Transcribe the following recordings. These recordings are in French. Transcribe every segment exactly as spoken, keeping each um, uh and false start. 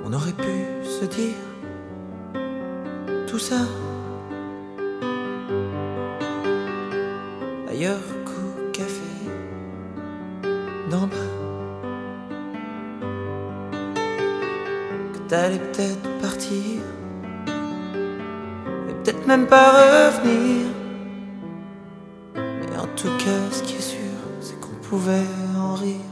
On aurait pu se dire tout ça ailleurs qu'au café d'en bas, que t'allais peut-être partir et peut-être même pas revenir. Mais en tout cas ce qui est sûr, c'est qu'on pouvait en rire.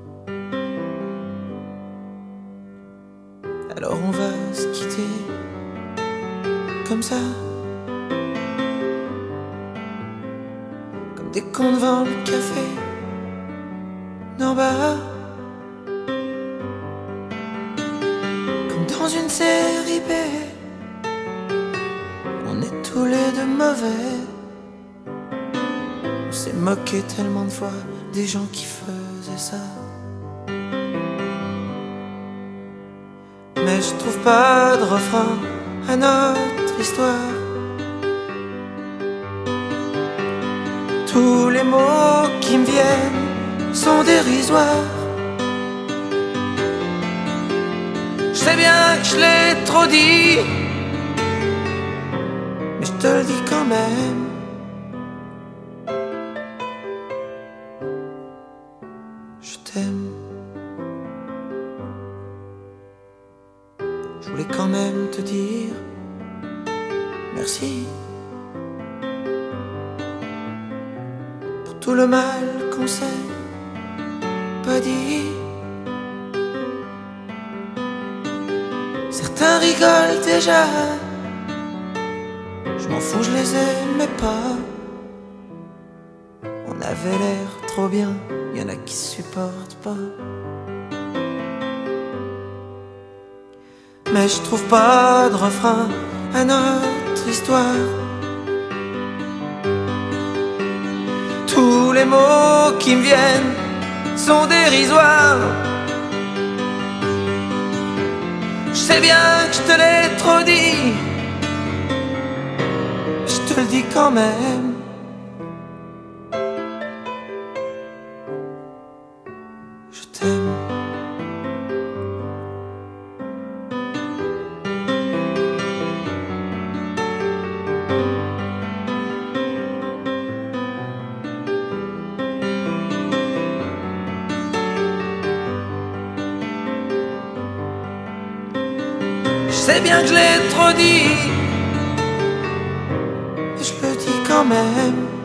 Alors on va se quitter comme ça, comme des cons devant le café d'en bas, comme dans une série B. On est tous les deux mauvais. On s'est moqué tellement de fois des gens qui faisaient ça. Mais je trouve pas de refrain à notre histoire. Tous les mots qui me viennent sont dérisoires. Je sais bien que je l'ai trop dit, mais je te le dis quand même. Je t'aime. Je voulais quand même te dire merci pour tout le mal qu'on s'est pas dit. Certains rigolent déjà, je m'en fous, je les aimais pas. On avait l'air trop bien, y en a qui supportent pas. Mais je trouve pas de refrain à notre histoire. Tous les mots qui me viennent sont dérisoires. Je sais bien que je te l'ai trop dit, je te le dis quand même. Je t'aime. Je sais bien que je l'ai trop dit, mais je le dis quand même.